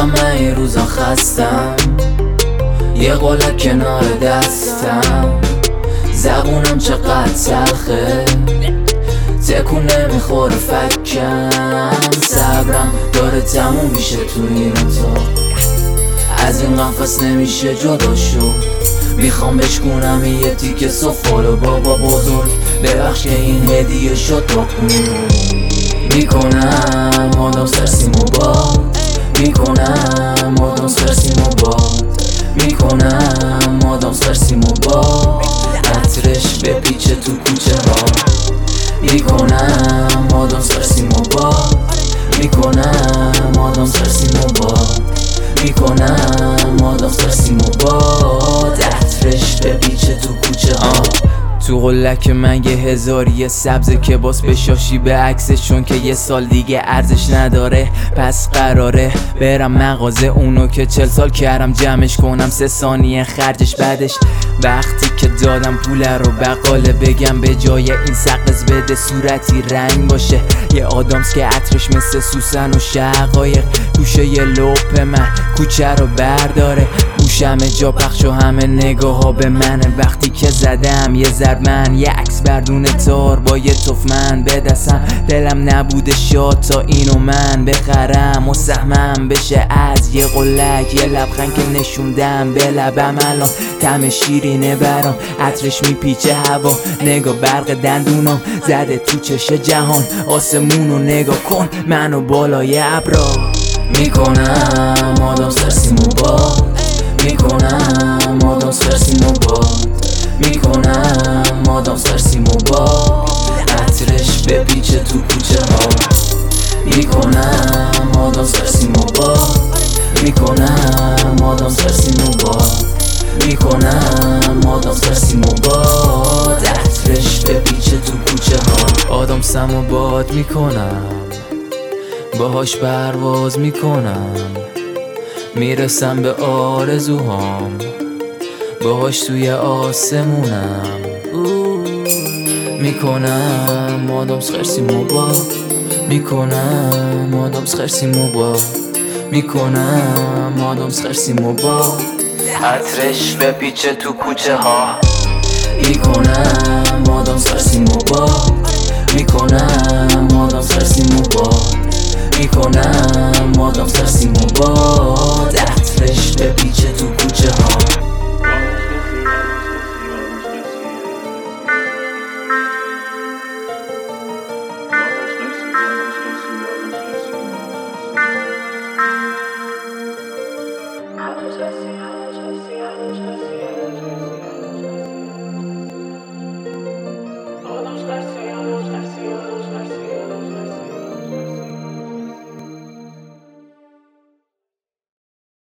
همه این روزا خستم، یه قلک کنار دستم، زبونم چقدر تلخه، تکون نمیخوره فکم، صبرم داره تموم میشه تو این اتاق، از این قفس نمیشه جدا شد، میخوام بشکونم یه تیکه سفال بابا بزرگ، ببخش که این هدیه شد باکون میکنم آدم سرسیمو باد، میکنم آدم سرسیمو باد، میکنم آدم سرسیمو باد، عطرش بپیچه تو کوچه ها، میکنم آدم سرسیمو باد، میکنم آدم سرسیمو باد، میکنم آدم سرسیمو باد، عطرش بپیچه تو کوچه ها. تو قلک من یه هزاری سبزه که باس بشاشی به عکسش، چون که یه سال دیگه ارزش نداره، پس قراره برم مغازه اونو که 40 سال کردم جمعش کنم 3 ثانیه خرجش، بعدش وقتی که دادم پوله رو بقاله بگم به جای این سقز بده صورتی رنگ باشه، یه آدامس که عطرش مثل سوسن و شقایق، گوشه یه لپ من کوچه رو برداره، گوشم جا پخش و همه نگاه ها به منه، وقتی که زدم یه ضرب من یه عکس بردون تار با یه تفمن به دستم، دلم نبوده شاد تا اینو من بخرم و سهمم بشه از یه قلک، یه لبخند که نشوندم به لبم الان طعم شیرینه برام، عطرش میپیچه هوا، نگاه برق دندونم زده تو چش جهان، آسمونو نگاه کن منو بالای ابرا، میکنم آدم سرسیمو باد، میکنم آدم سرسیمو باد، میکنم آدم سرسیمو باد، عطرش بپیچه تو کوچه ها، میکنم آدم سرسیمو باد، میکنم آدم سرسیمو باد، میکنم آدم سرسیمو باد، عطرش بپیچه تو کوچه ها. آدم سمو باد میکنم، باهاش پرواز میکنم، میرسم به آرزوهام، باهاش توی آسمونم، میکنم آدم سرسیمو باد، میکنم آدم سرسیمو باد، میکنم آدم سرسیمو باد، عطرش بپیچه تو کوچه ها، میکنم آدم سرسیمو باد، میکنم آدم سرسیمو باد، میکنم آدم سرسیمو باد، عطرش بپیچه تو کوچه ها. All those